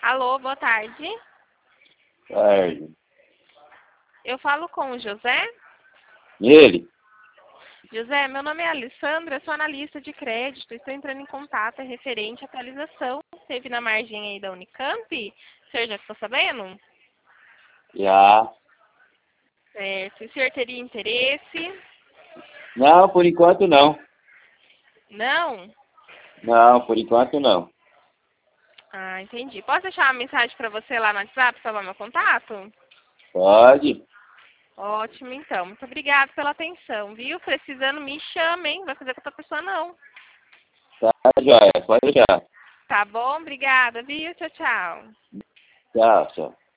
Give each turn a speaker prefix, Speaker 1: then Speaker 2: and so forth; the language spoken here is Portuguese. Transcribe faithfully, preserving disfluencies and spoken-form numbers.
Speaker 1: Alô, boa tarde.
Speaker 2: Tarde.
Speaker 1: Eu falo com o José.
Speaker 2: E ele?
Speaker 1: José, meu nome é Alessandra, eu sou analista de crédito. Estou entrando em contato, é referente à atualização que teve na margem aí da Unicamp. O senhor já ficou sabendo?
Speaker 2: Já.
Speaker 1: Certo. O senhor teria interesse?
Speaker 2: Não, por enquanto não.
Speaker 1: Não?
Speaker 2: Não, por enquanto não.
Speaker 1: Ah, entendi. Posso deixar uma mensagem para você lá no WhatsApp, salvar meu contato?
Speaker 2: Pode.
Speaker 1: Ótimo, então. Muito obrigada pela atenção, viu? Precisando, me chame, hein? Não vai fazer com outra pessoa, não.
Speaker 2: Tá, joia. Pode deixar.
Speaker 1: Tá bom? Obrigada, viu? Tchau, tchau.
Speaker 2: Tchau, tchau.